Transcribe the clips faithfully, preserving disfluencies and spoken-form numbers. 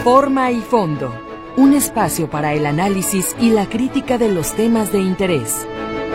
Forma y fondo, un espacio para el análisis y la crítica de los temas de interés.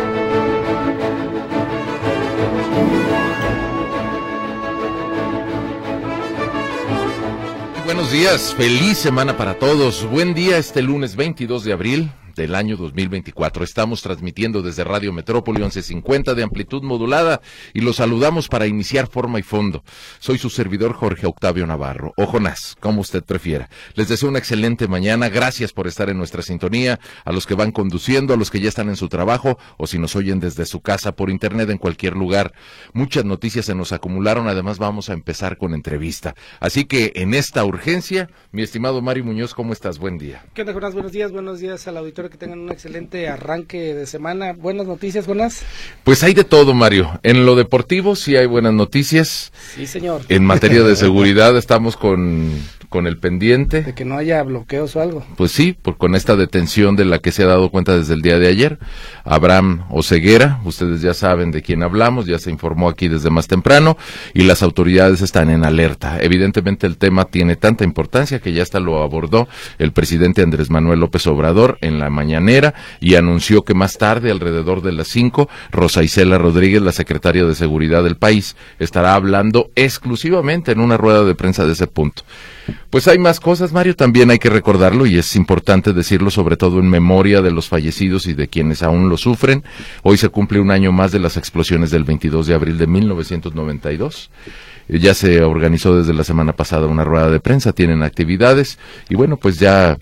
Buenos días, feliz semana para todos. Buen día este lunes veintidós de abril del año dos mil veinticuatro. Estamos transmitiendo desde Radio Metrópoli once cincuenta de amplitud modulada y los saludamos para iniciar Forma y Fondo. Soy su servidor Jorge Octavio Navarro, o Jonás, como usted prefiera. Les deseo una excelente mañana, gracias por estar en nuestra sintonía, a los que van conduciendo, a los que ya están en su trabajo, o si nos oyen desde su casa, por internet, en cualquier lugar. Muchas noticias se nos acumularon, además vamos a empezar con entrevista. Así que en esta urgencia, mi estimado Mario Muñoz, ¿cómo estás? Buen día. ¿Qué onda, Jonás? Buenos días, buenos días al auditorio. Que tengan un excelente arranque de semana. Buenas noticias, Jonás. Pues hay de todo, Mario. En lo deportivo sí hay buenas noticias. Sí, señor. En materia de seguridad estamos con, con el pendiente. De que no haya bloqueos o algo. Pues sí, por, con esta detención de la que se ha dado cuenta desde el día de ayer. Abraham Oseguera, ustedes ya saben de quién hablamos, ya se informó aquí desde más temprano, y las autoridades están en alerta. Evidentemente el tema tiene tanta importancia que ya hasta lo abordó el presidente Andrés Manuel López Obrador en la mañanera y anunció que más tarde, alrededor de las cinco, Rosa Isela Rodríguez, la secretaria de Seguridad del país, estará hablando exclusivamente en una rueda de prensa de ese punto. Pues hay más cosas, Mario, también hay que recordarlo y es importante decirlo, sobre todo en memoria de los fallecidos y de quienes aún lo sufren. Hoy se cumple un año más de las explosiones del veintidós de abril de mil novecientos noventa y dos. Ya se organizó desde la semana pasada una rueda de prensa, tienen actividades y bueno, pues ya...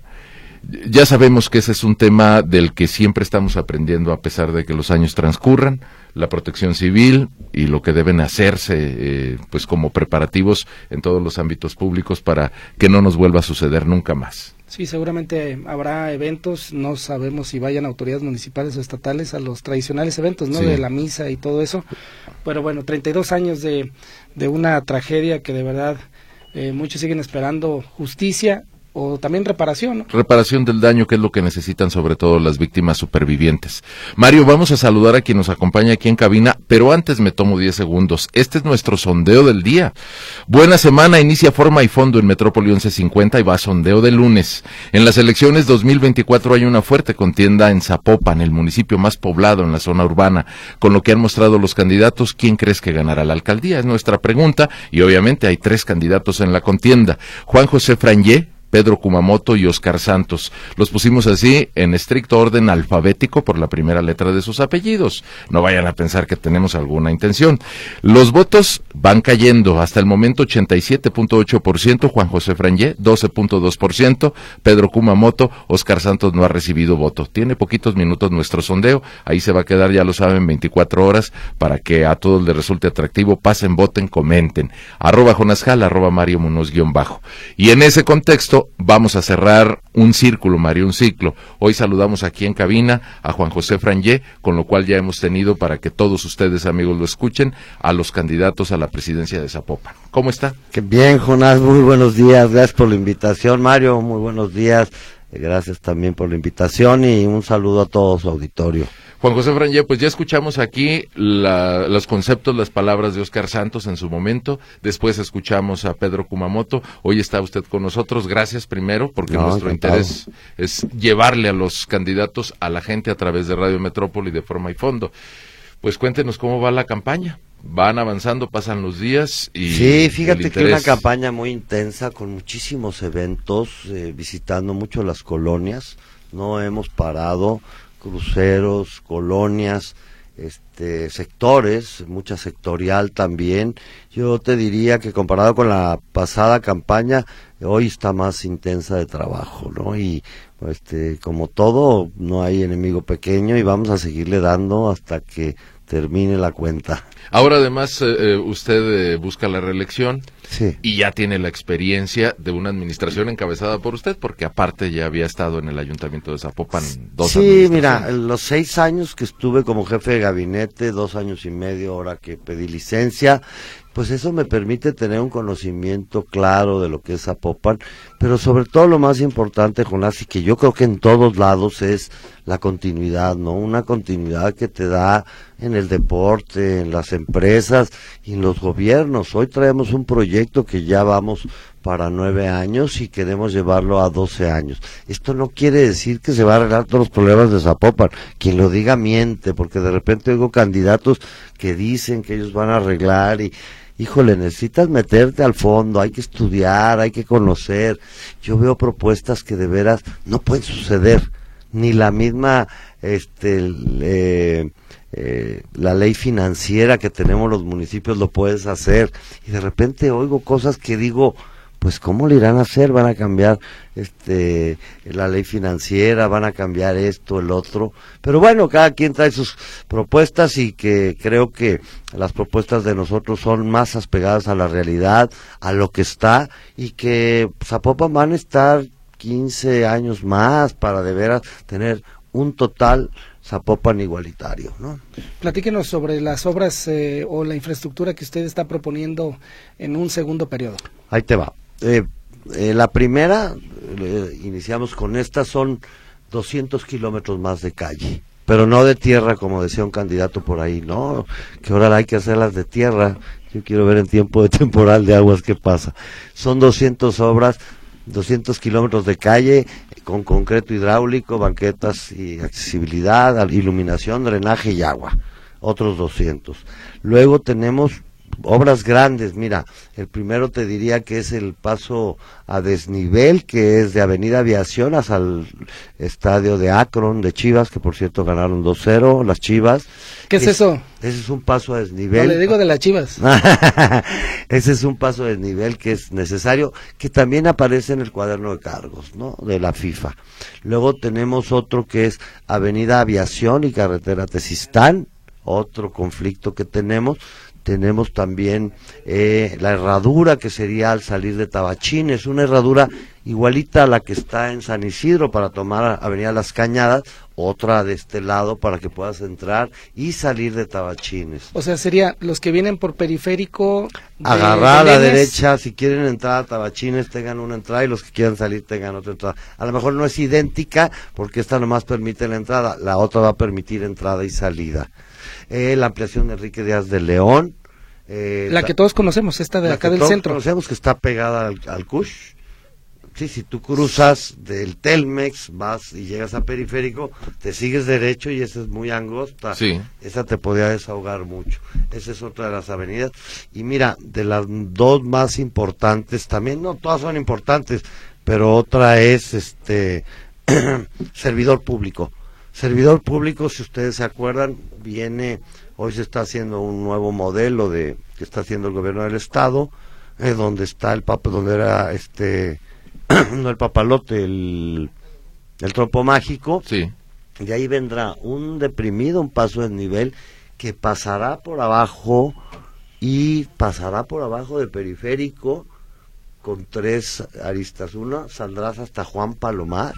Ya sabemos que ese es un tema del que siempre estamos aprendiendo a pesar de que los años transcurran, la protección civil y lo que deben hacerse eh, pues como preparativos en todos los ámbitos públicos para que no nos vuelva a suceder nunca más. Sí, seguramente habrá eventos, no sabemos si vayan autoridades municipales o estatales a los tradicionales eventos, ¿no? Sí. De la misa y todo eso, pero bueno, treinta y dos años de, de una tragedia que de verdad eh, muchos siguen esperando justicia. O también reparación, ¿no? Reparación del daño, que es lo que necesitan sobre todo las víctimas supervivientes. Mario, vamos a saludar a quien nos acompaña aquí en cabina, pero antes me tomo diez segundos. Este es nuestro sondeo del día. Buena semana, inicia Forma y Fondo en Metrópoli once cincuenta y va a sondeo de lunes. En las elecciones dos mil veinticuatro hay una fuerte contienda en Zapopan, el municipio más poblado en la zona urbana. Con lo que han mostrado los candidatos, ¿quién crees que ganará la alcaldía? Es nuestra pregunta, y obviamente hay tres candidatos en la contienda. Juan José Frangé, Pedro Kumamoto y Oscar Santos. Los pusimos así en estricto orden alfabético por la primera letra de sus apellidos. No vayan a pensar que tenemos alguna intención. Los votos van cayendo. Hasta el momento ochenta y siete punto ocho por ciento Juan José Frangé, doce punto dos por ciento Pedro Kumamoto, Oscar Santos no ha recibido voto. Tiene poquitos minutos nuestro sondeo. Ahí se va a quedar, ya lo saben, veinticuatro horas para que a todos les resulte atractivo. Pasen, voten, comenten. Arroba Jonasjal, arroba Mario Munoz guión bajo. Y en ese contexto vamos a cerrar un círculo, Mario, un ciclo. Hoy saludamos aquí en cabina a Juan José Frangé, con lo cual ya hemos tenido, para que todos ustedes, amigos, lo escuchen, a los candidatos a la presidencia de Zapopan. ¿Cómo está? Qué bien, Jonás, muy buenos días, gracias por la invitación. Mario, muy buenos días, gracias también por la invitación y un saludo a todo su auditorio. Juan José Frangé, pues ya escuchamos aquí la, los conceptos, las palabras de Oscar Santos en su momento, después escuchamos a Pedro Kumamoto, hoy está usted con nosotros, gracias primero, porque no, nuestro encantado. Interés es llevarle a los candidatos a la gente a través de Radio Metrópoli de Forma y Fondo. Pues cuéntenos cómo va la campaña. Van avanzando, pasan los días y... Sí, fíjate que una campaña muy intensa, con muchísimos eventos, eh, visitando mucho las colonias, no hemos parado, cruceros, colonias, este, sectores, mucha sectorial también. Yo te diría que comparado con la pasada campaña, hoy está más intensa de trabajo, ¿no? Y este, como todo, no hay enemigo pequeño y vamos a seguirle dando hasta que termine la cuenta. Ahora además eh, usted eh, busca la reelección, sí, y ya tiene la experiencia de una administración encabezada por usted, porque aparte ya había estado en el ayuntamiento de Zapopan dos años. Sí, mira, los seis años que estuve como jefe de gabinete, dos años y medio ahora que pedí licencia, pues eso me permite tener un conocimiento claro de lo que es Zapopan, pero sobre todo lo más importante, Jonás, y que yo creo que en todos lados es la continuidad, ¿no? Una continuidad que te da en el deporte, en las empresas y en los gobiernos. Hoy traemos un proyecto que ya vamos para nueve años y queremos llevarlo a doce años. Esto no quiere decir que se va a arreglar todos los problemas de Zapopan. Quien lo diga miente, porque de repente oigo candidatos que dicen que ellos van a arreglar y, híjole, necesitas meterte al fondo, hay que estudiar, hay que conocer. Yo veo propuestas que de veras no pueden suceder, ni la misma, este, eh, eh, la ley financiera que tenemos los municipios lo puedes hacer. Y de repente oigo cosas que digo, pues ¿cómo le irán a hacer? Van a cambiar este la ley financiera, van a cambiar esto, el otro, pero bueno, cada quien trae sus propuestas y que creo que las propuestas de nosotros son más apegadas a la realidad, a lo que está, y que Zapopan van a estar quince años más para de veras tener un total Zapopan igualitario, ¿no? Platíquenos sobre las obras eh, o la infraestructura que usted está proponiendo en un segundo periodo. Ahí te va. Eh, eh, la primera, eh, iniciamos con esta, son doscientos kilómetros más de calle, pero no de tierra, como decía un candidato por ahí, no, que ahora hay que hacerlas de tierra. Yo quiero ver en tiempo de temporal de aguas qué pasa. Son doscientas obras, doscientos kilómetros de calle con concreto hidráulico, banquetas y accesibilidad, iluminación, drenaje y agua, otros doscientos. Luego tenemos obras grandes, mira, el primero te diría que es el paso a desnivel, que es de Avenida Aviación hasta el estadio de Akron de Chivas, que por cierto ganaron dos cero las Chivas. ¿Qué es, es eso? Ese es un paso a desnivel. No le digo de las Chivas. Ese es un paso a desnivel que es necesario, que también aparece en el cuaderno de cargos, ¿no?, de la FIFA. Luego tenemos otro que es Avenida Aviación y Carretera Tezistán, otro conflicto que tenemos. Tenemos también eh, la herradura, que sería al salir de Tabachines, una herradura igualita a la que está en San Isidro para tomar Avenida Las Cañadas, otra de este lado para que puedas entrar y salir de Tabachines. O sea, sería los que vienen por periférico, de agarrar a la Belénes. derecha, si quieren entrar a Tabachines tengan una entrada y los que quieran salir tengan otra entrada. A lo mejor no es idéntica porque esta nomás permite la entrada, la otra va a permitir entrada y salida. Eh, la ampliación de Enrique Díaz de León. Eh, la que todos conocemos, esta de acá del centro. Conocemos que está pegada al, al Cush. Sí, si tú cruzas del Telmex, vas y llegas a Periférico, te sigues derecho y esa es muy angosta. Sí. Esa te podría desahogar mucho. Esa es otra de las avenidas. Y mira, de las dos más importantes también, no todas son importantes, pero otra es este servidor público. Servidor público, si ustedes se acuerdan, viene, hoy se está haciendo un nuevo modelo de que está haciendo el gobierno del estado, eh, donde está el papa, donde era este, no el papalote, el, el trompo mágico. Sí. De ahí vendrá un deprimido, un paso de nivel que pasará por abajo y pasará por abajo de Periférico con tres aristas. Una, saldrás hasta Juan Palomar,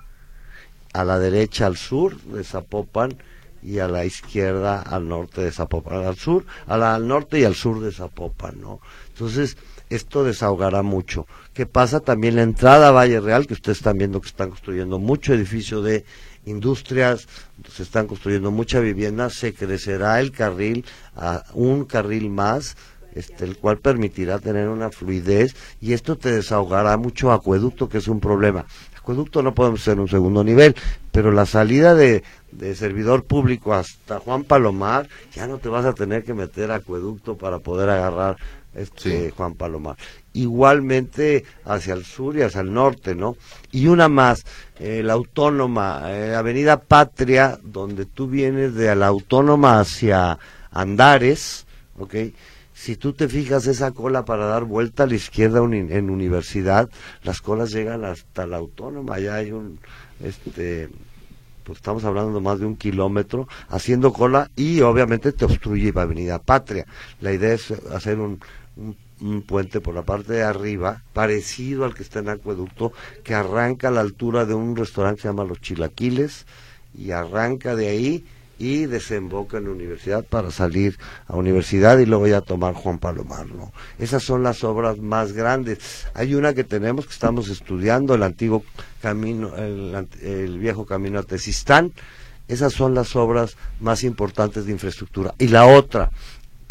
a la derecha al sur de Zapopan y a la izquierda al norte de Zapopan, al sur, a la, al norte y al sur de Zapopan, ¿no? Entonces, esto desahogará mucho. ¿Qué pasa? También la entrada a Valle Real, que ustedes están viendo que están construyendo mucho edificio de industrias, se están construyendo mucha vivienda, se crecerá el carril a un carril más, este, el cual permitirá tener una fluidez, y esto te desahogará mucho acueducto, que es un problema. Acueducto no podemos hacer un segundo nivel, pero la salida de, de servidor público hasta Juan Palomar, ya no te vas a tener que meter acueducto para poder agarrar este sí. Juan Palomar. Igualmente hacia el sur y hacia el norte, ¿no? Y una más, eh, la Autónoma, eh, Avenida Patria, donde tú vienes de la Autónoma hacia Andares, ¿ok? Si tú te fijas, esa cola para dar vuelta a la izquierda en Universidad, las colas llegan hasta la Autónoma, allá hay un, este, pues estamos hablando de más de un kilómetro, haciendo cola, y obviamente te obstruye Avenida Patria. La idea es hacer un, un, un puente por la parte de arriba, parecido al que está en Acueducto, que arranca a la altura de un restaurante que se llama Los Chilaquiles, y arranca de ahí y desemboca en la universidad para salir a Universidad y luego ya tomar Juan Palomar, ¿no? Esas son las obras más grandes. Hay una que tenemos que estamos estudiando, el antiguo camino, el, el viejo camino a Tezistán. Esas son las obras más importantes de infraestructura. Y la otra, que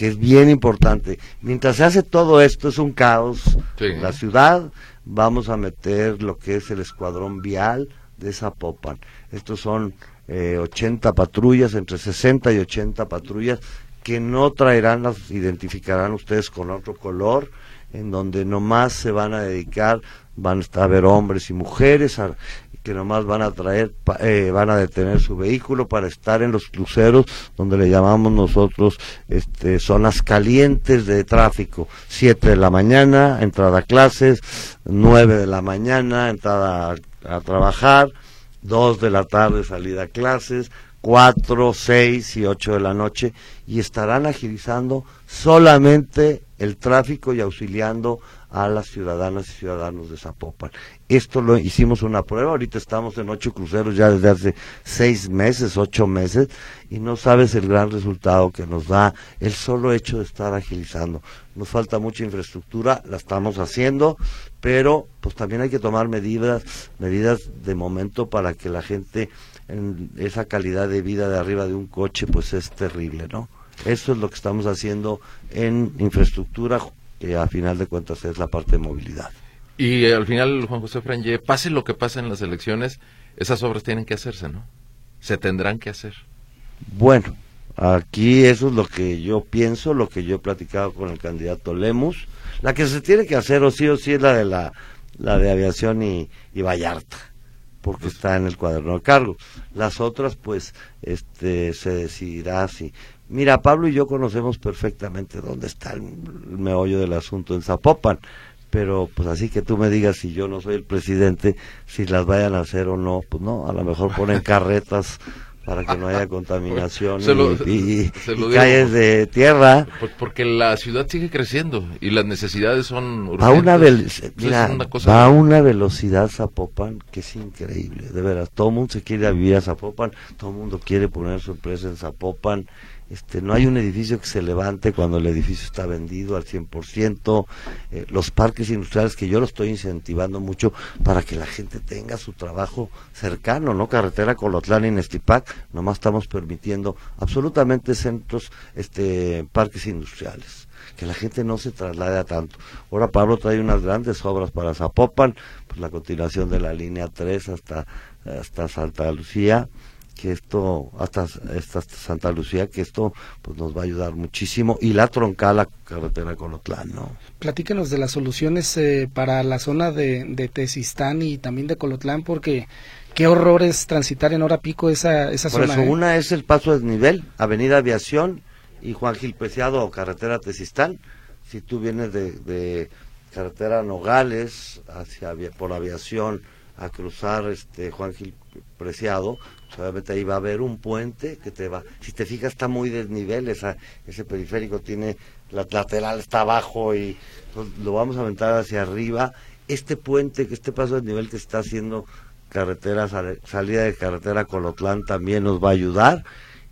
que es bien importante. Mientras se hace todo esto, es un caos sí. en la ciudad. Vamos a meter lo que es el escuadrón vial de Zapopan. Estos son eh, ochenta patrullas, entre sesenta y ochenta patrullas, que no traerán, las identificarán ustedes con otro color, en donde nomás se van a dedicar, van a estar a ver hombres y mujeres, a, que nomás van a traer, eh, van a detener su vehículo para estar en los cruceros, donde le llamamos nosotros este, zonas calientes de tráfico. Siete de la mañana, entrada a clases, nueve de la mañana, entrada a, a trabajar, dos de la tarde, salida a clases, cuatro, seis y ocho de la noche, y estarán agilizando solamente el tráfico y auxiliando a las ciudadanas y ciudadanos de Zapopan. Esto lo hicimos una prueba, ahorita estamos en ocho cruceros ya desde hace seis meses, ocho meses, y no sabes el gran resultado que nos da el solo hecho de estar agilizando. Nos falta mucha infraestructura, la estamos haciendo, pero pues también hay que tomar medidas, medidas de momento para que la gente, en esa calidad de vida de arriba de un coche, pues es terrible, ¿no? Eso es lo que estamos haciendo en infraestructura, que a final de cuentas es la parte de movilidad. Y eh, al final, Juan José Frangé, pase lo que pase en las elecciones, esas obras tienen que hacerse, ¿no? Se tendrán que hacer. Bueno, aquí eso es lo que yo pienso, lo que yo he platicado con el candidato Lemus. La que se tiene que hacer o sí o sí es la de la, la de aviación y, y Vallarta, porque pues está en el cuaderno de cargo. Las otras, pues, este, se decidirá si... Mira, Pablo y yo conocemos perfectamente dónde está el, el meollo del asunto en Zapopan, pero pues así que tú me digas, si yo no soy el presidente, si las vayan a hacer o no, pues no, a lo mejor ponen carretas para que no haya contaminación y, lo, y, y calles de tierra. Porque la ciudad sigue creciendo y las necesidades son urgentes. Va a una, mira, una cosa va a una velocidad Zapopan que es increíble, de veras. Todo el mundo se quiere vivir a Zapopan, todo el mundo quiere poner su empresa en Zapopan. Este, no hay un edificio que se levante cuando el edificio está vendido al cien por ciento, eh, los parques industriales, que yo lo estoy incentivando mucho para que la gente tenga su trabajo cercano, ¿no? Carretera Colotlán y Nestipac, nomás estamos permitiendo absolutamente centros, este, parques industriales, que la gente no se traslade a tanto. Ahora Pablo trae unas grandes obras para Zapopan, pues la continuación de la línea tres hasta, hasta Santa Lucía, que esto, hasta, hasta Santa Lucía, que esto pues nos va a ayudar muchísimo, y la troncal, la carretera Colotlán, ¿no? Platícanos de las soluciones eh, para la zona de, de Tezistán y también de Colotlán, porque qué horror es transitar en hora pico esa, esa Por zona. Por eso, ¿eh? una es el paso a desnivel, Avenida Aviación y Juan Gil Preciado o carretera Tezistán. Si tú vienes de, de carretera Nogales hacia por Aviación a cruzar este Juan Gil Preciado, obviamente ahí va a haber un puente que te va, si te fijas está muy desnivel, esa, ese periférico tiene, la lateral está abajo y pues, lo vamos a aventar hacia arriba. Este puente, que este paso de desnivel que está haciendo carretera, sal, salida de carretera Colotlán también nos va a ayudar,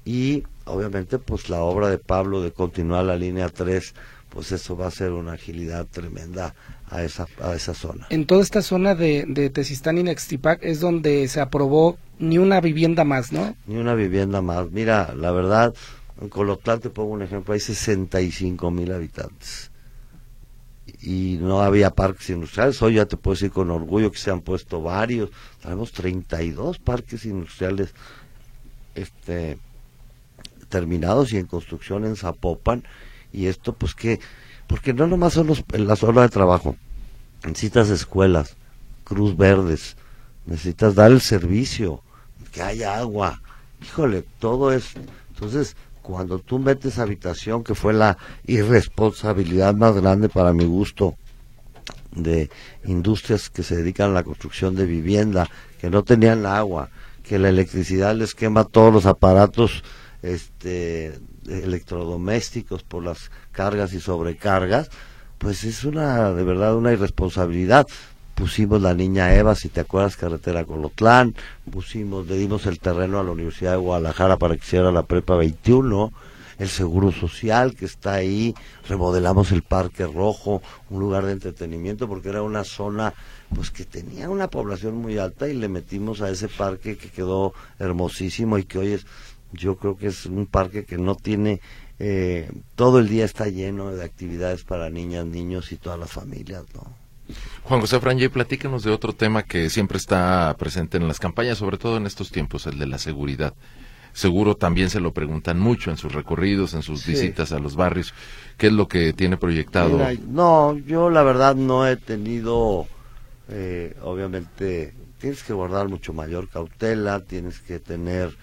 y obviamente pues la obra de Pablo de continuar la línea tres, pues eso va a ser una agilidad tremenda a esa a esa zona. En toda esta zona de, de Tezistán y Nextipac es donde se aprobó ni una vivienda más, ¿no? Ni una vivienda más. Mira, la verdad, en Colotlán, te pongo un ejemplo, hay sesenta y cinco mil habitantes. Y no había parques industriales. Hoy ya te puedo decir con orgullo que se han puesto varios. Tenemos treinta y dos parques industriales este terminados y en construcción en Zapopan. Y esto pues que, porque no nomás son los, las horas de trabajo, necesitas escuelas, Cruz Verdes, necesitas dar el servicio, que haya agua, híjole, todo es, entonces cuando tú metes habitación, que fue la irresponsabilidad más grande para mi gusto, de industrias que se dedican a la construcción de vivienda, que no tenían agua, que la electricidad les quema todos los aparatos, este electrodomésticos por las cargas y sobrecargas, pues es una, de verdad, una irresponsabilidad. Pusimos la Niña Eva, si te acuerdas, carretera Colotlán, pusimos, le dimos el terreno a la Universidad de Guadalajara para que hiciera la prepa veintiuno, el Seguro Social que está ahí, remodelamos el Parque Rojo, un lugar de entretenimiento, porque era una zona pues que tenía una población muy alta, y le metimos a ese parque que quedó hermosísimo y que hoy es, yo creo que es un parque que no tiene eh, todo el día está lleno de actividades para niñas, niños y todas las familias, ¿no? Juan José Frangé, platícanos de otro tema que siempre está presente en las campañas, sobre todo en estos tiempos, el de la seguridad. Seguro también se lo preguntan mucho en sus recorridos, en sus sí. visitas a los barrios. ¿Qué es lo que tiene proyectado? Mira, no, yo la verdad no he tenido, eh, obviamente, tienes que guardar mucho mayor cautela, tienes que tener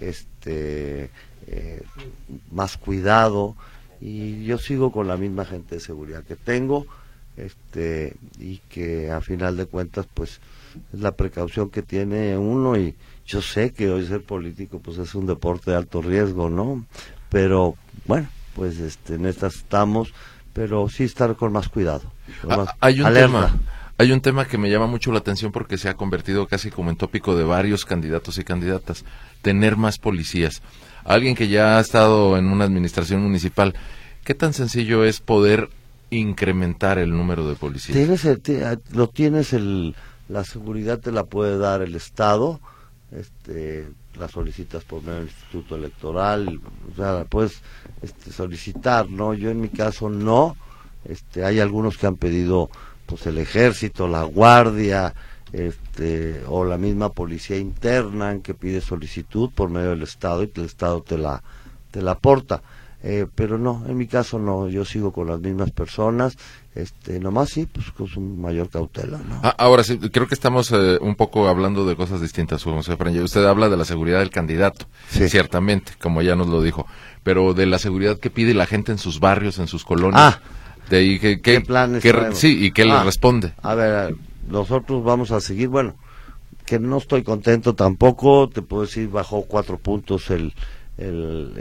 este eh, más cuidado, y yo sigo con la misma gente de seguridad que tengo, este y que a final de cuentas pues es la precaución que tiene uno, y yo sé que hoy ser político pues es un deporte de alto riesgo, ¿no? Pero bueno, pues este en estas estamos, pero sí estar con más cuidado, con más ah, hay un alerta. tema hay un tema que me llama mucho la atención porque se ha convertido casi como en tópico de varios candidatos y candidatas: tener más policías. Alguien que ya ha estado en una administración municipal, ¿qué tan sencillo es poder incrementar el número de policías? Tienes el, lo tienes el la seguridad te la puede dar el Estado, este la solicitas por medio del Instituto Electoral, o sea, la puedes este, solicitar, ¿no? Yo en mi caso no, este hay algunos que han pedido pues el Ejército, la Guardia, este o la misma policía interna que pide solicitud por medio del Estado, y el Estado te la te la aporta. Eh, pero no, en mi caso no, yo sigo con las mismas personas, este, nomás sí, pues con su mayor cautela, ¿no? Ah, ahora sí, creo que estamos eh, un poco hablando de cosas distintas, Juan José Frangé. Usted habla de la seguridad del candidato, sí. ciertamente, como ya nos lo dijo, pero de la seguridad que pide la gente en sus barrios, en sus colonias. Ah, de ahí, que, que, ¿qué planes que, traemos? Sí, y qué ah, le responde. A ver, nosotros vamos a seguir, bueno, que no estoy contento tampoco, te puedo decir, bajó cuatro puntos el... El,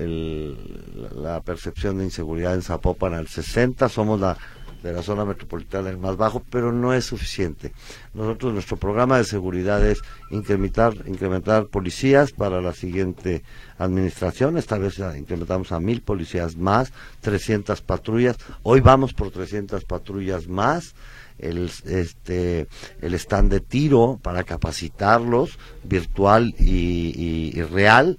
el, la percepción de inseguridad en Zapopan al sesenta, somos la de la zona metropolitana el más bajo, pero no es suficiente. Nosotros, nuestro programa de seguridad es incrementar, incrementar policías para la siguiente administración. Esta vez incrementamos a mil policías más, trescientas patrullas, hoy vamos por trescientas patrullas más. El, este, el stand de tiro para capacitarlos, virtual y, y, y real.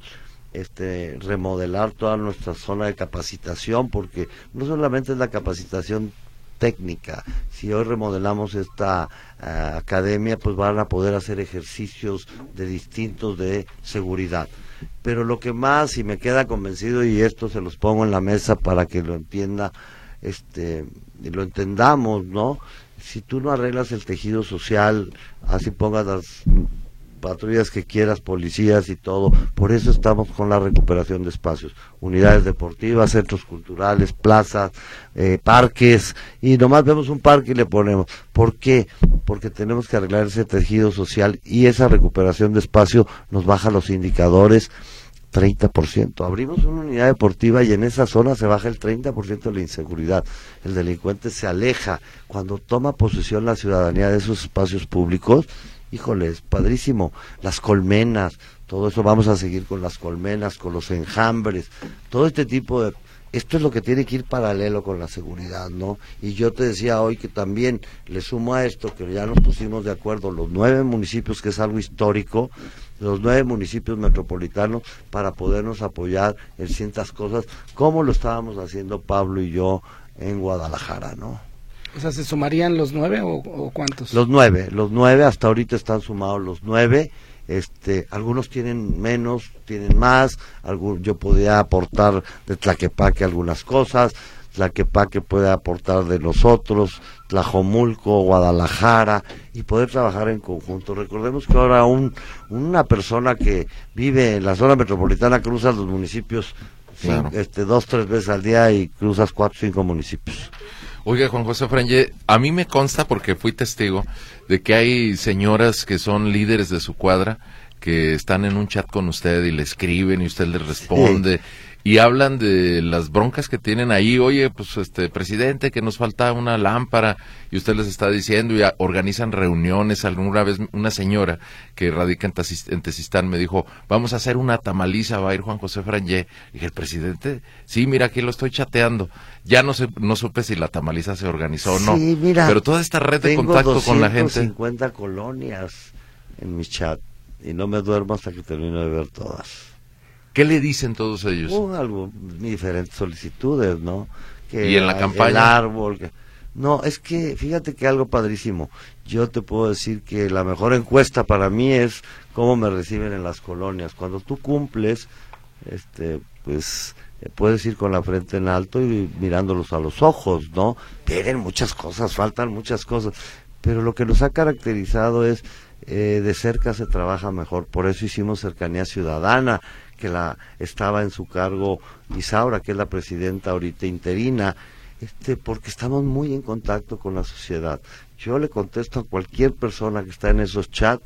Este, remodelar toda nuestra zona de capacitación, porque no solamente es la capacitación técnica, si hoy remodelamos esta uh, academia, pues van a poder hacer ejercicios de distintos de seguridad. Pero lo que más, y me queda convencido, y esto se los pongo en la mesa para que lo entienda, este, y lo entendamos, ¿no? Si tú no arreglas el tejido social, así pongas las patrullas que quieras, policías y todo, por eso estamos con la recuperación de espacios, unidades deportivas, centros culturales, plazas, eh, parques, y nomás vemos un parque y le ponemos. ¿Por qué? Porque tenemos que arreglar ese tejido social, y esa recuperación de espacio nos baja los indicadores treinta por ciento. Abrimos una unidad deportiva y en esa zona se baja el treinta por ciento de la inseguridad. El delincuente se aleja. Cuando toma posesión la ciudadanía de esos espacios públicos, híjole, es padrísimo. Las colmenas, todo eso, vamos a seguir con las colmenas, con los enjambres, todo este tipo de... Esto es lo que tiene que ir paralelo con la seguridad, ¿no? Y yo te decía hoy que también le sumo a esto, que ya nos pusimos de acuerdo los nueve municipios, que es algo histórico, los nueve municipios metropolitanos, para podernos apoyar en ciertas cosas, como lo estábamos haciendo Pablo y yo en Guadalajara, ¿no? O sea, ¿se sumarían los nueve o, o cuántos? Los nueve, los nueve, hasta ahorita están sumados los nueve, este, algunos tienen menos, tienen más, algún, yo podría aportar de Tlaquepaque algunas cosas, Tlaquepaque puede aportar de nosotros, Tlajomulco, Guadalajara, y poder trabajar en conjunto. Recordemos que ahora un, una persona que vive en la zona metropolitana cruza los municipios claro. cinco, este, dos, tres veces al día, y cruzas cuatro, cinco municipios. Oiga, Juan José Frangé, a mí me consta, porque fui testigo, de que hay señoras que son líderes de su cuadra, que están en un chat con usted y le escriben y usted les responde, sí. Y hablan de las broncas que tienen ahí. Oye, pues este presidente, que nos falta una lámpara, y usted les está diciendo, y a, organizan reuniones. Alguna vez una señora que radica en, Tasis, en Tezistán me dijo, vamos a hacer una tamaliza, va a ir Juan José Frangé. Y dije, ¿el presidente? Sí, mira, aquí lo estoy chateando. Ya no sé, no supe si la tamaliza se organizó o no. Sí, mira, pero toda esta red de contacto con la gente. Tengo doscientas cincuenta colonias en mi chat, y no me duermo hasta que termino de ver todas. ¿Qué le dicen todos ellos? Uh, algo, diferentes solicitudes, ¿no? Que ¿Y en la campaña? El árbol. Que, no, es que, fíjate que algo padrísimo. Yo te puedo decir que la mejor encuesta para mí es cómo me reciben en las colonias. Cuando tú cumples, este, pues, puedes ir con la frente en alto y mirándolos a los ojos, ¿no? Tienen muchas cosas, faltan muchas cosas. Pero lo que nos ha caracterizado es, eh, de cerca se trabaja mejor. Por eso hicimos Cercanía Ciudadana, que la estaba en su cargo Isaura, que es la presidenta ahorita interina, este, porque estamos muy en contacto con la sociedad. Yo le contesto a cualquier persona que está en esos chats,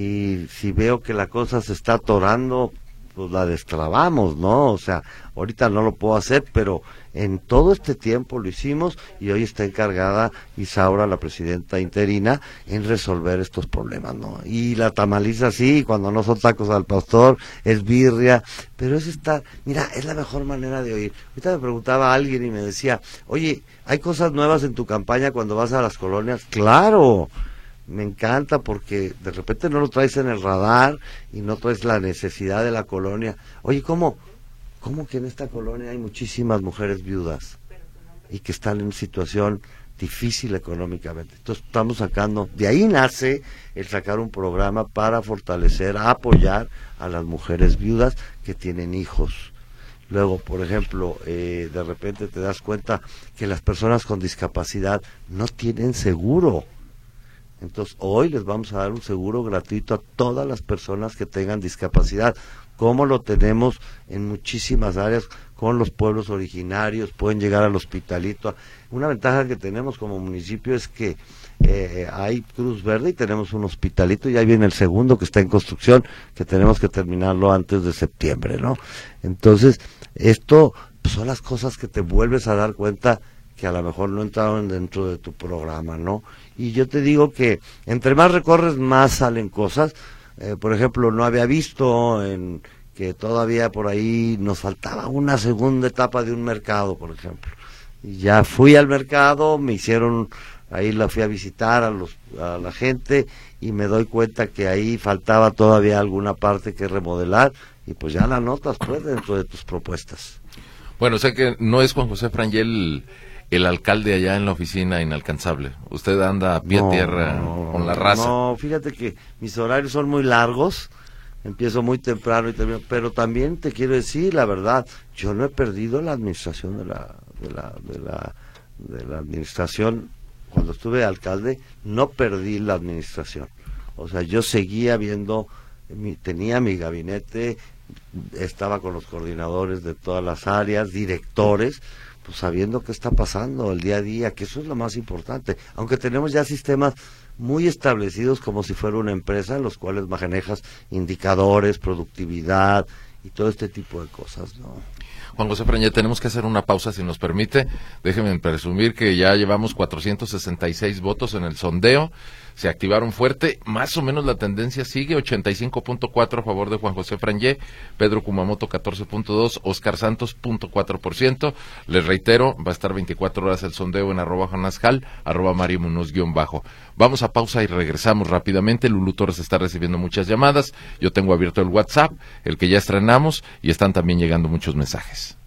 y si veo que la cosa se está atorando, pues la destrabamos, ¿no? O sea, ahorita no lo puedo hacer, pero en todo este tiempo lo hicimos, y hoy está encargada Isaura, la presidenta interina, en resolver estos problemas, ¿no? Y la tamaliza sí, cuando no son tacos al pastor, es birria, pero es estar, mira, es la mejor manera de oír. Ahorita me preguntaba alguien y me decía, oye, ¿hay cosas nuevas en tu campaña cuando vas a las colonias? ¡Claro! Me encanta porque de repente no lo traes en el radar y no traes la necesidad de la colonia. Oye, ¿cómo? ¿Cómo que en esta colonia hay muchísimas mujeres viudas y que están en situación difícil económicamente? Entonces estamos sacando, de ahí nace el sacar un programa para fortalecer, apoyar a las mujeres viudas que tienen hijos. Luego, por ejemplo, eh, de repente te das cuenta que las personas con discapacidad no tienen seguro. Entonces, hoy les vamos a dar un seguro gratuito a todas las personas que tengan discapacidad, como lo tenemos en muchísimas áreas con los pueblos originarios, pueden llegar al hospitalito. Una ventaja que tenemos como municipio es que eh, hay Cruz Verde y tenemos un hospitalito, y ahí viene el segundo que está en construcción, que tenemos que terminarlo antes de septiembre, ¿no? Entonces, esto pues, son las cosas que te vuelves a dar cuenta que a lo mejor no entraron dentro de tu programa, ¿no? Y yo te digo que entre más recorres, más salen cosas. Eh, por ejemplo, no había visto en que todavía por ahí nos faltaba una segunda etapa de un mercado, por ejemplo. Y ya fui al mercado, me hicieron, ahí la fui a visitar a, los, a la gente, y me doy cuenta que ahí faltaba todavía alguna parte que remodelar, y pues ya la notas pues dentro de tus propuestas. Bueno, sé que no es Juan José Frangel el alcalde allá en la oficina inalcanzable. Usted anda a pie no, a tierra no, con la raza. No, fíjate que mis horarios son muy largos, empiezo muy temprano y termino, pero también te quiero decir la verdad, yo no he perdido la administración de la de la de la de la administración. Cuando estuve alcalde no perdí la administración. O sea, yo seguía viendo, mi, tenía mi gabinete, estaba con los coordinadores de todas las áreas, directores, pues sabiendo qué está pasando el día a día, que eso es lo más importante, aunque tenemos ya sistemas muy establecidos como si fuera una empresa, en los cuales manejas indicadores, productividad y todo este tipo de cosas, ¿no? Juan José Frangel, tenemos que hacer una pausa si nos permite. Déjenme presumir que ya llevamos cuatrocientos sesenta y seis votos en el sondeo. Se activaron fuerte, más o menos la tendencia sigue, ochenta y cinco punto cuatro a favor de Juan José Frangel, Pedro Kumamoto catorce punto dos, Oscar Santos cero punto cuatro por ciento. Les reitero, va a estar veinticuatro horas el sondeo en arroba Jonasjal, arroba Mario Munoz guión bajo. Vamos a pausa y regresamos rápidamente. Lulú Torres está recibiendo muchas llamadas, yo tengo abierto el WhatsApp, el que ya estrenamos, y están también llegando muchos mensajes.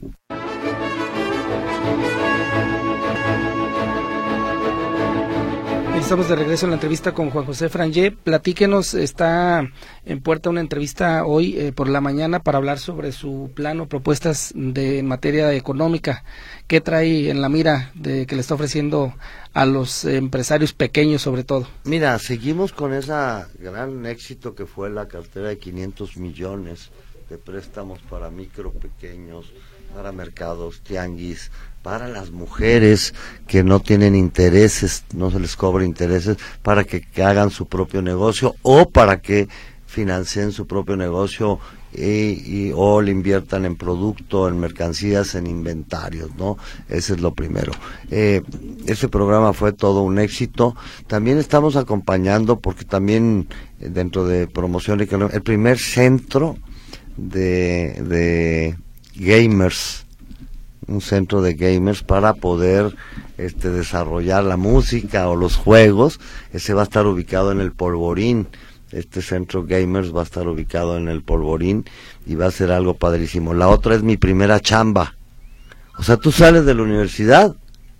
Estamos de regreso en la entrevista con Juan José Frangel. Platíquenos, está en puerta una entrevista hoy eh, por la mañana para hablar sobre su plan o propuestas de en materia económica. ¿Qué trae en la mira de que le está ofreciendo a los empresarios pequeños sobre todo? Mira, seguimos con ese gran éxito que fue la cartera de quinientos millones de préstamos para micro, pequeños, para mercados, tianguis, para las mujeres que no tienen intereses, no se les cobra intereses, para que, que hagan su propio negocio o para que financien su propio negocio y, y o le inviertan en producto, en mercancías, en inventarios, ¿no? Ese es lo primero. Eh, ese programa fue todo un éxito. También estamos acompañando, porque también eh, dentro de promoción económica, el primer centro de, de gamers, un centro de gamers para poder este, desarrollar la música o los juegos. Ese va a estar ubicado en el Polvorín, este centro Gamers va a estar ubicado en el Polvorín y va a ser algo padrísimo. La otra es mi primera chamba. O sea, tú sales de la universidad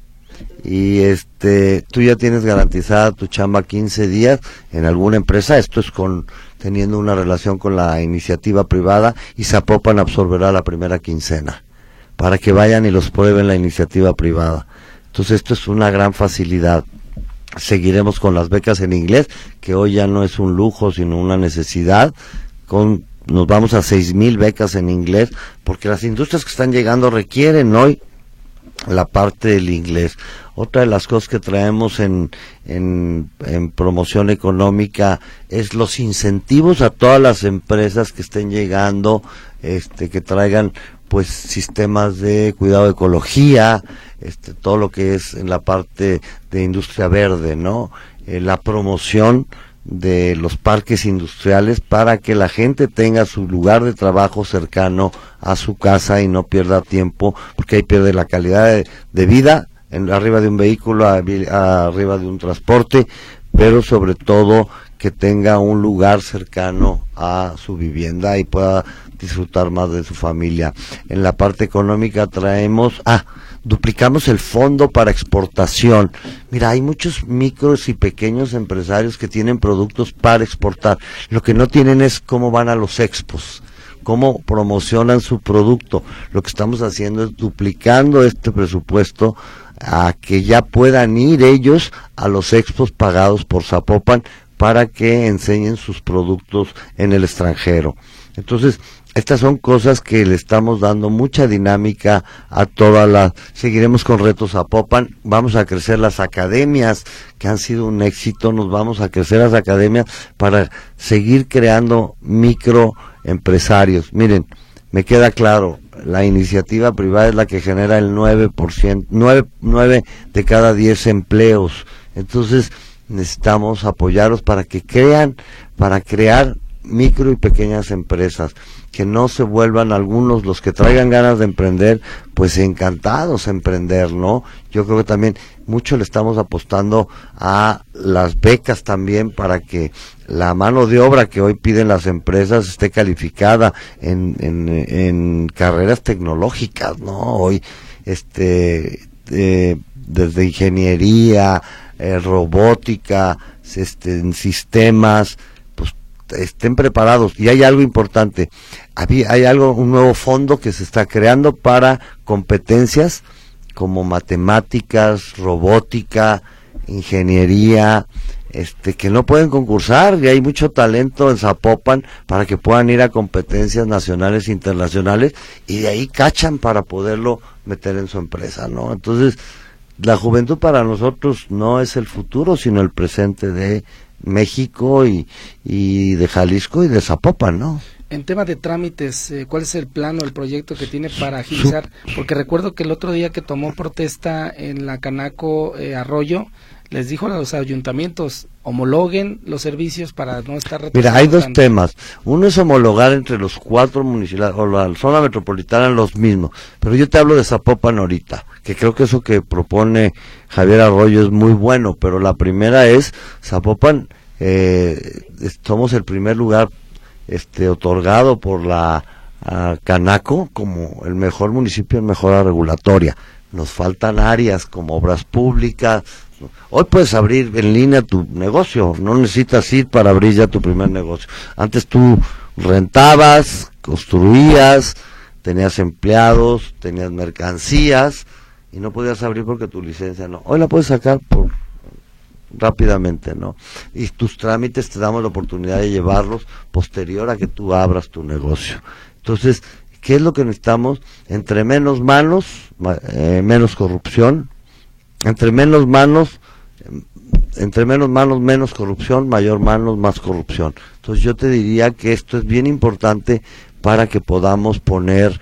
y este tú ya tienes garantizada tu chamba quince días en alguna empresa. Esto es con teniendo una relación con la iniciativa privada, y Zapopan absorberá la primera quincena para que vayan y los prueben la iniciativa privada. Entonces esto es una gran facilidad. Seguiremos con las becas en inglés, que hoy ya no es un lujo sino una necesidad. Con nos vamos a seis mil becas en inglés, porque las industrias que están llegando requieren hoy la parte del inglés. Otra de las cosas que traemos en, en, en promoción económica es los incentivos a todas las empresas que estén llegando, este, que traigan pues sistemas de cuidado de ecología, este, todo lo que es en la parte de industria verde, ¿no? Eh, la promoción de los parques industriales para que la gente tenga su lugar de trabajo cercano a su casa y no pierda tiempo, porque ahí pierde la calidad de, de vida en, arriba de un vehículo, a, a, arriba de un transporte, pero sobre todo que tenga un lugar cercano a su vivienda y pueda disfrutar más de su familia. En la parte económica traemos, ah, duplicamos el fondo para exportación. Mira, hay muchos micros y pequeños empresarios que tienen productos para exportar. Lo que no tienen es cómo van a los expos, cómo promocionan su producto. Lo que estamos haciendo es duplicando este presupuesto a que ya puedan ir ellos a los expos pagados por Zapopan para que enseñen sus productos en el extranjero. Entonces, estas son cosas que le estamos dando mucha dinámica a todas las... Seguiremos con Retos Zapopan, vamos a crecer las academias, que han sido un éxito, nos vamos a crecer las academias para seguir creando microempresarios. Miren, me queda claro, la iniciativa privada es la que genera el nueve por ciento, nueve, nueve de cada diez empleos. Entonces, necesitamos apoyarlos para que crean, para crear micro y pequeñas empresas, que no se vuelvan algunos los que traigan ganas de emprender, pues encantados a emprender, ¿no? Yo creo que también mucho le estamos apostando a las becas también para que la mano de obra que hoy piden las empresas esté calificada en, en, en carreras tecnológicas, ¿no? Hoy, este, eh, desde ingeniería, eh, robótica, este, en sistemas, estén preparados. Y hay algo importante, hay, hay algo, un nuevo fondo que se está creando para competencias como matemáticas, robótica, ingeniería, este, que no pueden concursar, y hay mucho talento en Zapopan para que puedan ir a competencias nacionales e internacionales, y de ahí cachan para poderlo meter en su empresa, ¿no? Entonces, la juventud para nosotros no es el futuro, sino el presente de México y, y de Jalisco y de Zapopan, ¿no? En tema de trámites, eh, ¿cuál es el plan o el proyecto que tiene para agilizar? Porque recuerdo que el otro día que tomó protesta en la Canaco eh, Arroyo, les dijo a los ayuntamientos, homologuen los servicios para no estar retrasando. Mira, hay dos tanto. temas. Uno es homologar entre los cuatro municipios, o la zona metropolitana, los mismos. Pero yo te hablo de Zapopan ahorita, que creo que eso que propone Javier Arroyo es muy bueno, pero la primera es, Zapopan, eh, somos el primer lugar este otorgado por la uh, Canaco como el mejor municipio en mejora regulatoria. Nos faltan áreas como obras públicas. Hoy puedes abrir en línea tu negocio, no necesitas ir para abrir ya tu primer negocio. Antes tú rentabas, construías, tenías empleados, tenías mercancías y no podías abrir porque tu licencia no. Hoy la puedes sacar por rápidamente, ¿no? Y tus trámites te damos la oportunidad de llevarlos posterior a que tú abras tu negocio. Entonces, ¿qué es lo que necesitamos? Entre menos manos, eh, menos corrupción. Entre menos manos, entre menos manos, menos corrupción, mayor manos, más corrupción. Entonces yo te diría que esto es bien importante para que podamos poner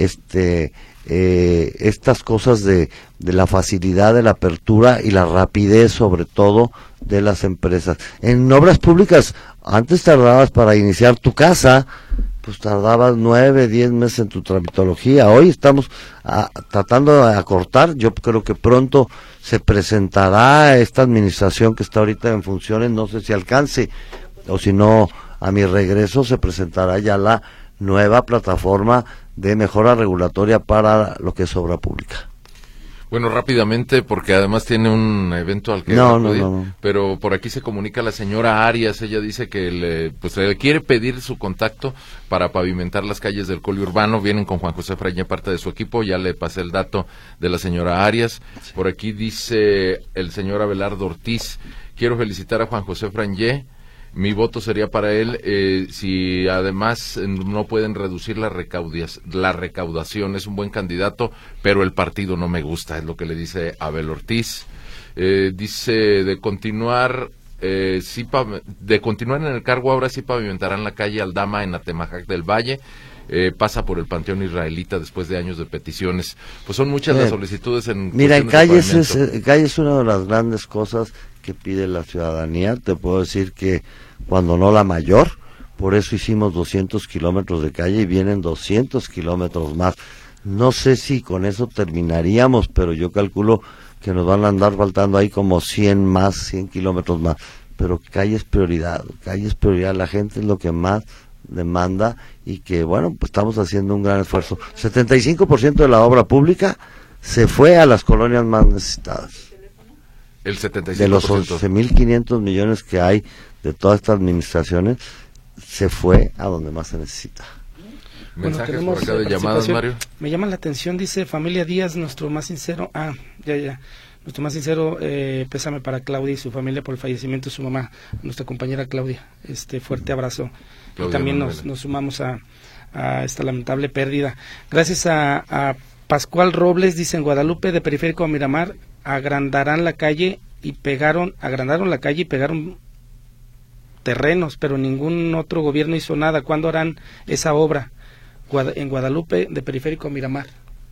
este eh, estas cosas de, de la facilidad de la apertura y la rapidez, sobre todo, de las empresas. En obras públicas, antes tardabas para iniciar tu casa, pues tardabas nueve, diez meses en tu tramitología. Hoy estamos a, tratando de acortar. Yo creo que pronto se presentará esta administración que está ahorita en funciones, no sé si alcance o si no, a mi regreso se presentará ya la nueva plataforma de mejora regulatoria para lo que es obra pública. Bueno, rápidamente, porque además tiene un evento al que no, no, no, no, no. Pero por aquí se comunica la señora Arias, ella dice que le, pues, le quiere pedir su contacto para pavimentar las calles del Colio Urbano. Vienen con Juan José Frangé, parte de su equipo, ya le pasé el dato de la señora Arias. Sí. Por aquí dice el señor Abelardo Ortiz, quiero felicitar a Juan José Frangé. Mi voto sería para él eh, si además no pueden reducir la, la recaudación. Es un buen candidato, pero el partido no me gusta, es lo que le dice Abel Ortiz. Eh, dice de continuar eh, sí, de continuar en el cargo, ahora sí pavimentarán la calle Aldama en Atemajac del Valle. Eh, pasa por el Panteón Israelita después de años de peticiones. Pues son muchas Bien. las solicitudes en Mira, en calles es, en calles es una de las grandes cosas que pide la ciudadanía. Te puedo decir que cuando no la mayor, por eso hicimos doscientos kilómetros de calle y vienen doscientos kilómetros más. No sé si con eso terminaríamos, pero yo calculo que nos van a andar faltando ahí como cien más, cien kilómetros más. Pero calle es prioridad, calle es prioridad, la gente es lo que más demanda y que, bueno, pues estamos haciendo un gran esfuerzo. setenta y cinco por ciento de la obra pública se fue a las colonias más necesitadas. El setenta y cinco por ciento. De los once mil quinientos millones que hay de todas estas administraciones, se fue a donde más se necesita. Mensajes bueno, por acá de llamadas, Mario. Me llama la atención, dice Familia Díaz, nuestro más sincero, ah, ya, ya, nuestro más sincero eh, pésame para Claudia y su familia por el fallecimiento de su mamá, nuestra compañera Claudia, este fuerte abrazo. Claudia, y también nos, nos sumamos a, a esta lamentable pérdida. Gracias a, a Pascual Robles, dice en Guadalupe, de Periférico a Miramar, agrandarán la calle y pegaron, agrandaron la calle y pegaron terrenos, pero ningún otro gobierno hizo nada. ¿Cuándo harán esa obra? En Guadalupe, de Periférico a Miramar.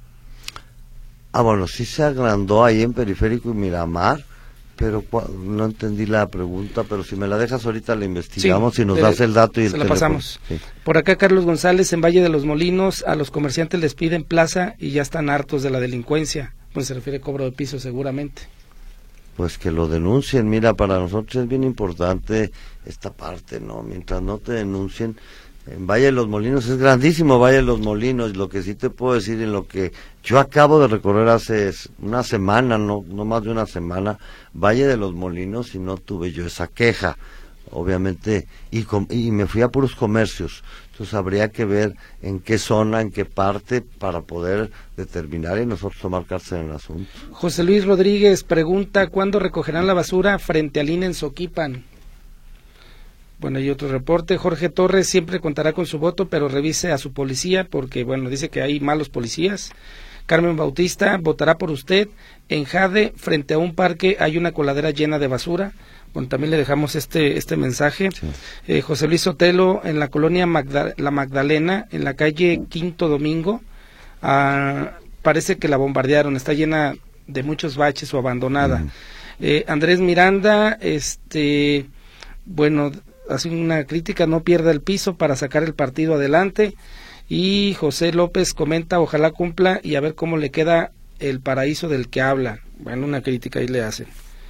Ah, bueno, sí se agrandó ahí en Periférico y Miramar, pero no entendí la pregunta, pero si me la dejas ahorita la investigamos sí, y nos de, das el dato y el se la pasamos. Sí. Por acá Carlos González, en Valle de los Molinos, a los comerciantes les piden plaza y ya están hartos de la delincuencia. Pues se refiere a cobro de piso seguramente. Pues que lo denuncien. Mira, para nosotros es bien importante esta parte, ¿no? Mientras no te denuncien, en Valle de los Molinos es grandísimo Valle de los Molinos. Lo que sí te puedo decir, en lo que yo acabo de recorrer hace una semana, no, no más de una semana, Valle de los Molinos, y no tuve yo esa queja, obviamente, y, com y me fui a puros comercios. Entonces habría que ver en qué zona, en qué parte, para poder determinar y nosotros tomar cartas en el asunto. José Luis Rodríguez pregunta, ¿cuándo recogerán la basura frente al I N E en Soquipan? Bueno, hay otro reporte. Jorge Torres siempre contará con su voto, pero revise a su policía, porque, bueno, dice que hay malos policías. Carmen Bautista, votará por usted. En Jade, frente a un parque, hay una coladera llena de basura. Bueno, también le dejamos este este mensaje. Sí. Eh, José Luis Sotelo, en la colonia Magda La Magdalena, en la calle Quinto Domingo, ah, parece que la bombardearon, está llena de muchos baches o abandonada. Mm. Eh, Andrés Miranda, este, bueno, hace una crítica, no pierda el piso para sacar el partido adelante. Y José López comenta, ojalá cumpla y a ver cómo le queda el paraíso del que habla. Bueno, una crítica ahí le hacen.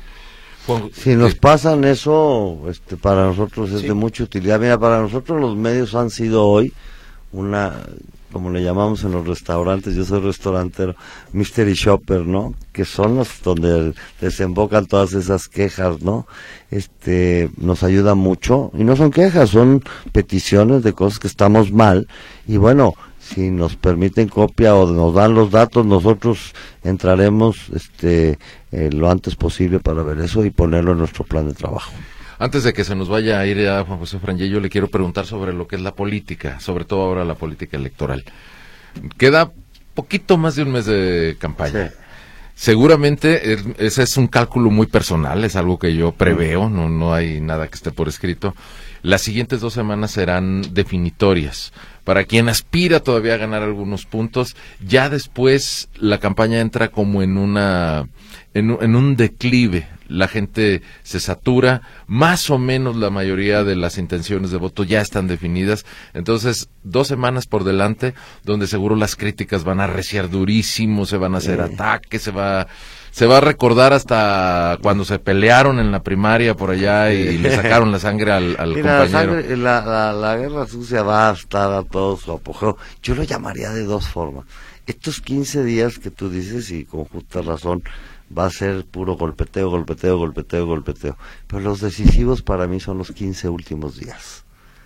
Si nos pasan eso, este, para nosotros es sí. de mucha utilidad. Mira, para nosotros los medios han sido hoy una, como le llamamos en los restaurantes, yo soy restaurantero, mystery shopper, ¿no? Que son los donde desembocan todas esas quejas, ¿no? Este, nos ayuda mucho, y no son quejas, son peticiones de cosas que estamos mal, y bueno, si nos permiten copia o nos dan los datos, nosotros entraremos este eh, lo antes posible para ver eso y ponerlo en nuestro plan de trabajo. Antes de que se nos vaya a ir a Juan José Frangé, yo le quiero preguntar sobre lo que es la política, sobre todo ahora la política electoral. Queda poquito más de un mes de campaña. Sí. Seguramente es, ese es un cálculo muy personal, es algo que yo preveo, no, no hay nada que esté por escrito. Las siguientes dos semanas serán definitorias. Para quien aspira todavía a ganar algunos puntos, ya después la campaña entra como en una en, en un declive. La gente se satura, más o menos la mayoría de las intenciones de voto ya están definidas. Entonces, dos semanas por delante, donde seguro las críticas van a arreciar durísimo, se van a hacer sí. ataques, se va se va a recordar hasta cuando se pelearon en la primaria por allá y le sacaron la sangre al, al Mira, compañero. La, sangre, la, la, la guerra sucia va a estar a todo su apogeo. Yo lo llamaría de dos formas. Estos quince días que tú dices, y con justa razón, va a ser puro golpeteo, golpeteo, golpeteo, golpeteo. Pero los decisivos para mí son los quince últimos días.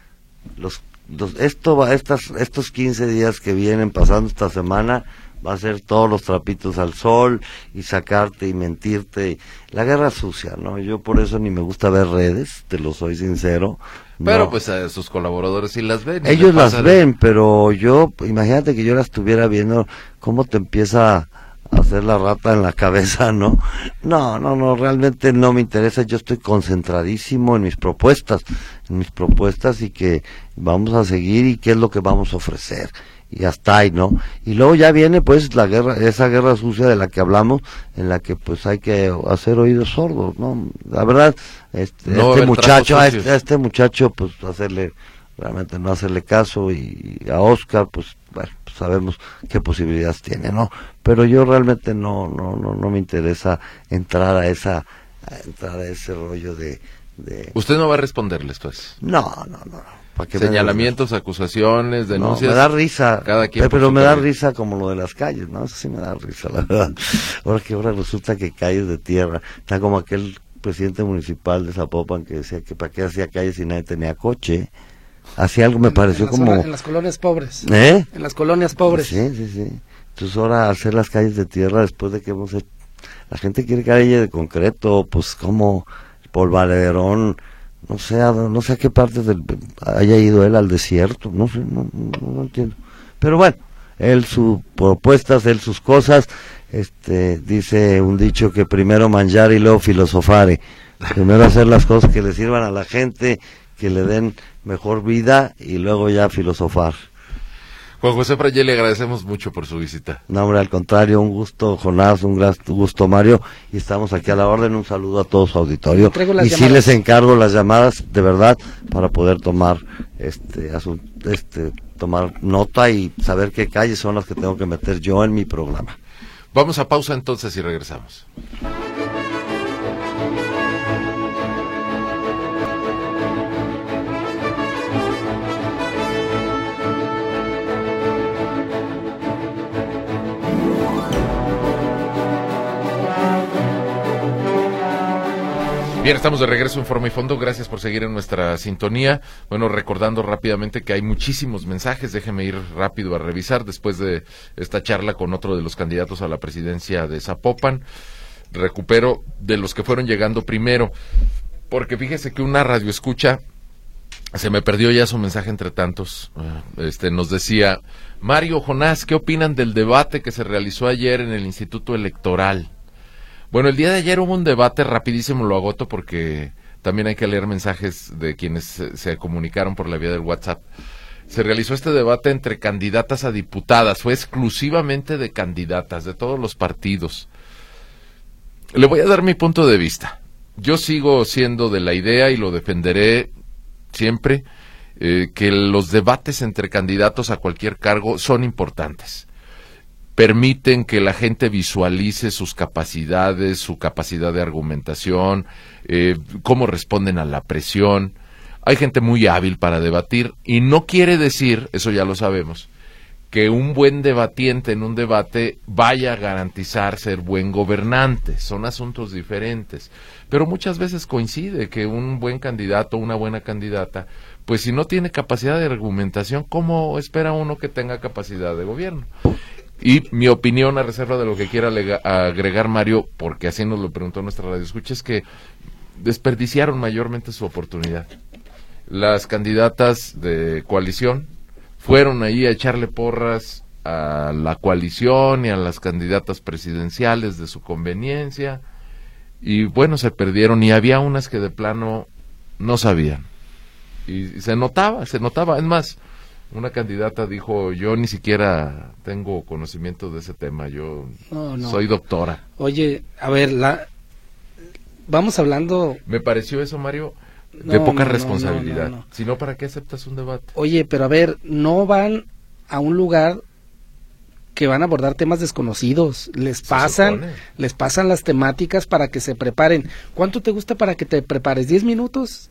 Los, los, esto va, estas, estos quince días que vienen pasando esta semana, va a ser todos los trapitos al sol y sacarte y mentirte. La guerra sucia, ¿no? Yo por eso ni me gusta ver redes, te lo soy sincero. Pero no. pues a sus colaboradores sí las ven. Ellos las ven, pero yo, imagínate que yo la estuviera viendo, cómo te empieza a hacer la rata en la cabeza, ¿no? No, no, no, realmente no me interesa. Yo estoy concentradísimo en mis propuestas, en mis propuestas y que vamos a seguir y qué es lo que vamos a ofrecer. Y hasta ahí, ¿no? Y luego ya viene pues la guerra, esa guerra sucia de la que hablamos, en la que pues hay que hacer oídos sordos, ¿no? La verdad, este, no este muchacho, a este, a este muchacho pues hacerle, realmente no hacerle caso, y, y a Oscar pues, bueno, pues sabemos qué posibilidades tiene, ¿no? Pero yo realmente no, no, no, no me interesa entrar a esa, a entrar a ese rollo de, de... ¿Usted no va a responderles, pues? No, no, no, no. Señalamientos, me... acusaciones, denuncias. No, me da risa, cada quien pero me carrera. da risa como lo de las calles, ¿no? Eso sí me da risa, la verdad. Ahora que ahora resulta que calles de tierra, está como aquel presidente municipal de Zapopan que decía que para qué hacía calles si nadie tenía coche. Hacía algo, me en, pareció en como... Zona, en las colonias pobres. ¿Eh? En las colonias pobres. Sí, sí, sí. Entonces ahora hacer las calles de tierra después de que hemos hecho... La gente quiere calle de concreto, pues como Polvalerón... No sé, no sé a qué parte del, haya ido él al desierto, no sé, no, no, no entiendo. Pero bueno, él sus propuestas, él sus cosas, este, dice un dicho que primero manjar y luego filosofare. Primero hacer las cosas que le sirvan a la gente, que le den mejor vida y luego ya filosofar. Juan José Frayel, le agradecemos mucho por su visita. No, hombre, al contrario, un gusto, Jonás, un gran gusto, Mario, y estamos aquí a la orden. Un saludo a todo su auditorio. Y sí les encargo las llamadas, de verdad, para poder tomar este asunto, este tomar nota y saber qué calles son las que tengo que meter yo en mi programa. Vamos a pausa entonces y regresamos. Bien, estamos de regreso en Forma y Fondo, gracias por seguir en nuestra sintonía. Bueno, recordando rápidamente que hay muchísimos mensajes, déjeme ir rápido a revisar después de esta charla con otro de los candidatos a la presidencia de Zapopan. Recupero de los que fueron llegando primero, porque fíjese que una radioescucha, se me perdió ya su mensaje entre tantos, este nos decía, Mario, Jonás, ¿qué opinan del debate que se realizó ayer en el Instituto Electoral? Bueno, el día de ayer hubo un debate, rapidísimo lo agoto porque también hay que leer mensajes de quienes se, se comunicaron por la vía del WhatsApp. Se realizó este debate entre candidatas a diputadas, fue exclusivamente de candidatas de todos los partidos. Le voy a dar mi punto de vista. Yo sigo siendo de la idea y lo defenderé siempre, eh, que los debates entre candidatos a cualquier cargo son importantes. Permiten que la gente visualice sus capacidades, su capacidad de argumentación, eh, cómo responden a la presión. Hay gente muy hábil para debatir y no quiere decir, eso ya lo sabemos, que un buen debatiente en un debate vaya a garantizar ser buen gobernante. Son asuntos diferentes. Pero muchas veces coincide que un buen candidato, una buena candidata, pues si no tiene capacidad de argumentación, ¿cómo espera uno que tenga capacidad de gobierno? Y mi opinión, a reserva de lo que quiera alega, agregar Mario, porque así nos lo preguntó nuestra radioescucha, es que desperdiciaron mayormente su oportunidad. Las candidatas de coalición fueron ahí a echarle porras a la coalición y a las candidatas presidenciales de su conveniencia, y bueno, se perdieron, y había unas que de plano no sabían. Y se notaba, se notaba, es más, una candidata dijo, yo ni siquiera tengo conocimiento de ese tema, yo no, no. soy doctora. Oye, a ver, la vamos hablando... Me pareció eso, Mario, de no, poca no, responsabilidad. No, no, no. Si no, ¿para qué aceptas un debate? Oye, pero a ver, no van a un lugar que van a abordar temas desconocidos, les pasan, les pasan las temáticas para que se preparen. ¿Cuánto te gusta para que te prepares? ¿diez minutos?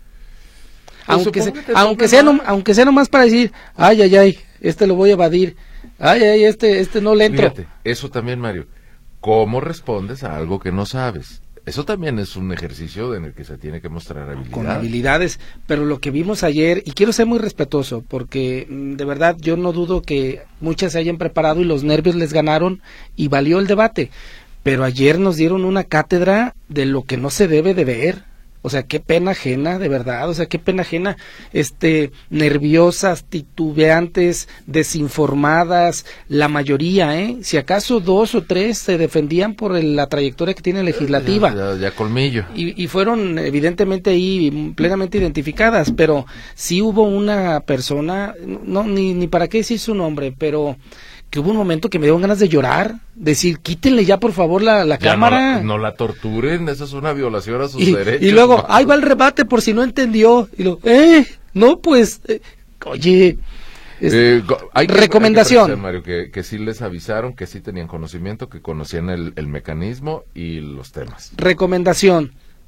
Pues aunque se, aunque sea no, aunque sea nomás para decir, ay, ay, ay, este lo voy a evadir, ay, ay, este, este no le entro. Fíjate, eso también, Mario, ¿cómo respondes a algo que no sabes? Eso también es un ejercicio en el que se tiene que mostrar habilidad. Con habilidades, pero lo que vimos ayer, y quiero ser muy respetuoso, porque de verdad yo no dudo que muchas se hayan preparado y los nervios les ganaron y valió el debate, pero ayer nos dieron una cátedra de lo que no se debe de ver. O sea, qué pena ajena, de verdad, o sea, qué pena ajena, este, nerviosas, titubeantes, desinformadas, la mayoría, ¿eh? Si acaso dos o tres se defendían por el, la trayectoria que tiene legislativa. Ya, ya, ya colmillo. Y, y fueron evidentemente ahí plenamente identificadas, pero sí hubo una persona, no, ni, ni para qué decir su nombre, pero que hubo un momento que me dio ganas de llorar, decir, quítenle ya por favor la, la cámara. No la, no la torturen, eso es una violación a sus y, derechos. Y luego, man. ahí va el rebate por si no entendió. Y lo, eh, no pues, eh, oye, es, eh, hay que, recomendación. Hay que Mario, que, que sí les avisaron, que sí tenían conocimiento, que conocían el, el mecanismo y los temas. Recomendación,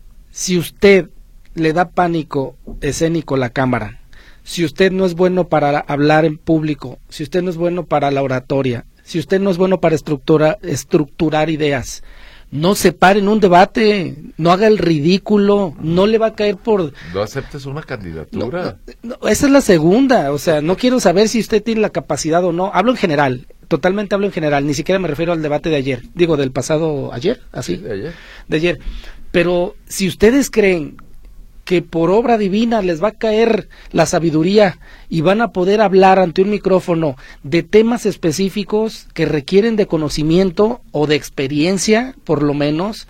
si usted le da pánico escénico la cámara, si usted no es bueno para hablar en público, si usted no es bueno para la oratoria, si usted no es bueno para estructura, estructurar ideas, no se pare en un debate, no haga el ridículo, no le va a caer por... No aceptes una candidatura. No, no, esa es la segunda, o sea, no quiero saber si usted tiene la capacidad o no, hablo en general, totalmente hablo en general, ni siquiera me refiero al debate de ayer, digo del pasado ayer, así, sí, de ayer. de ayer, pero si ustedes creen que por obra divina les va a caer la sabiduría y van a poder hablar ante un micrófono de temas específicos que requieren de conocimiento o de experiencia, por lo menos,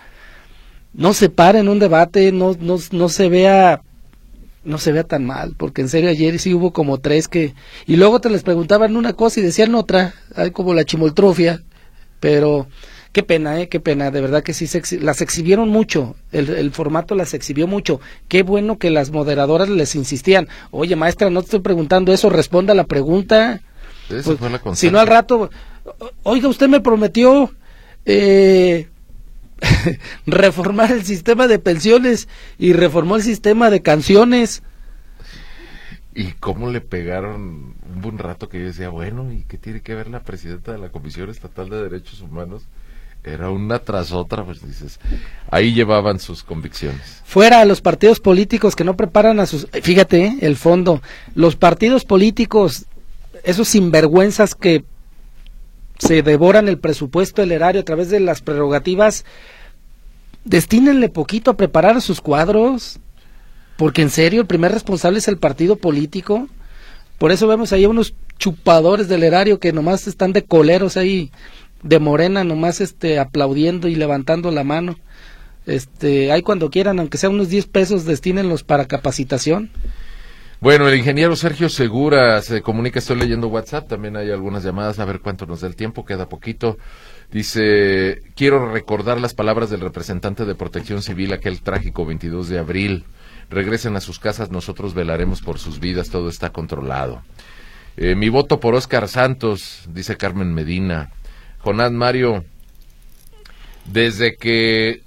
no se paren en un debate, no, no, no se vea, no se vea tan mal, porque en serio ayer sí hubo como tres que, y luego te les preguntaban una cosa y decían otra, hay como la chimoltrufia, pero... Qué pena, eh, qué pena, de verdad que sí, se exhi- las exhibieron mucho, el, el formato las exhibió mucho, qué bueno que las moderadoras les insistían, oye maestra, no te estoy preguntando eso, responda a la pregunta, pues, fue la si no al rato, oiga, usted me prometió eh, reformar el sistema de pensiones y reformó el sistema de canciones. ¿Y cómo le pegaron un buen rato que yo decía, bueno, ¿y qué tiene que ver la presidenta de la Comisión Estatal de Derechos Humanos? Era una tras otra, pues dices, ahí llevaban sus convicciones. Fuera a los partidos políticos que no preparan a sus... Fíjate, ¿eh? El fondo, los partidos políticos, esos sinvergüenzas que se devoran el presupuesto del erario a través de las prerrogativas, destínenle poquito a preparar a sus cuadros, porque en serio, el primer responsable es el partido político. Por eso vemos ahí unos chupadores del erario que nomás están de coleros ahí, de Morena, nomás este aplaudiendo y levantando la mano. Este, ahí cuando quieran, aunque sea unos diez pesos, destínenlos para capacitación. Bueno, el ingeniero Sergio Segura se comunica, estoy leyendo WhatsApp, también hay algunas llamadas, a ver cuánto nos da el tiempo, queda poquito. Dice, quiero recordar las palabras del representante de Protección Civil aquel trágico veintidós de abril. Regresen a sus casas, nosotros velaremos por sus vidas, todo está controlado. Eh, mi voto por Óscar Santos, dice Carmen Medina. Jonás Mario, desde que,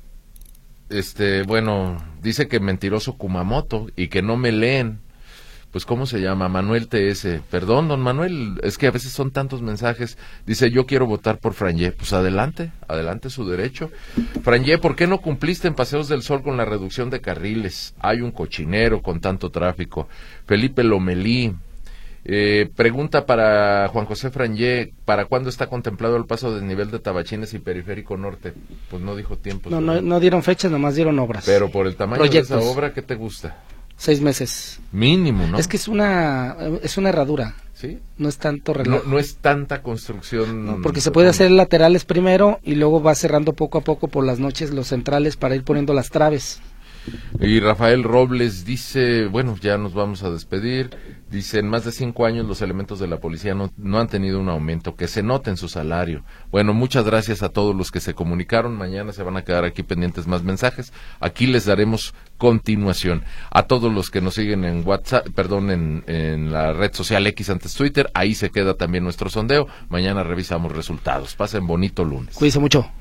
este, bueno, dice que mentiroso Kumamoto y que no me leen, pues ¿cómo se llama? Manuel T S. Perdón, don Manuel, es que a veces son tantos mensajes. Dice, yo quiero votar por Frangé. Pues adelante, adelante su derecho. Frangé, ¿por qué no cumpliste en Paseos del Sol con la reducción de carriles? Hay un cochinero con tanto tráfico. Felipe Lomelí. Eh, pregunta para Juan José Frangé, ¿para cuándo está contemplado el paso del nivel de Tabachines y Periférico Norte? Pues no dijo tiempo. No, no, no dieron fechas, nomás dieron obras. Pero por el tamaño Proyectos. de esa obra, ¿qué te gusta? Seis meses. Mínimo, ¿no? Es que es una, es una herradura. ¿Sí? No es tanto relajo. No, no es tanta construcción. No, porque se puede hacer laterales primero y luego va cerrando poco a poco por las noches los centrales para ir poniendo las traves. Y Rafael Robles dice, bueno, ya nos vamos a despedir, dice, en más de cinco años los elementos de la policía no, no han tenido un aumento, que se note en su salario. Bueno, muchas gracias a todos los que se comunicaron, mañana se van a quedar aquí pendientes más mensajes, aquí les daremos continuación. A todos los que nos siguen en WhatsApp, perdón, en, en la red social X, antes Twitter, ahí se queda también nuestro sondeo, mañana revisamos resultados. Pasen bonito lunes. Cuídense mucho.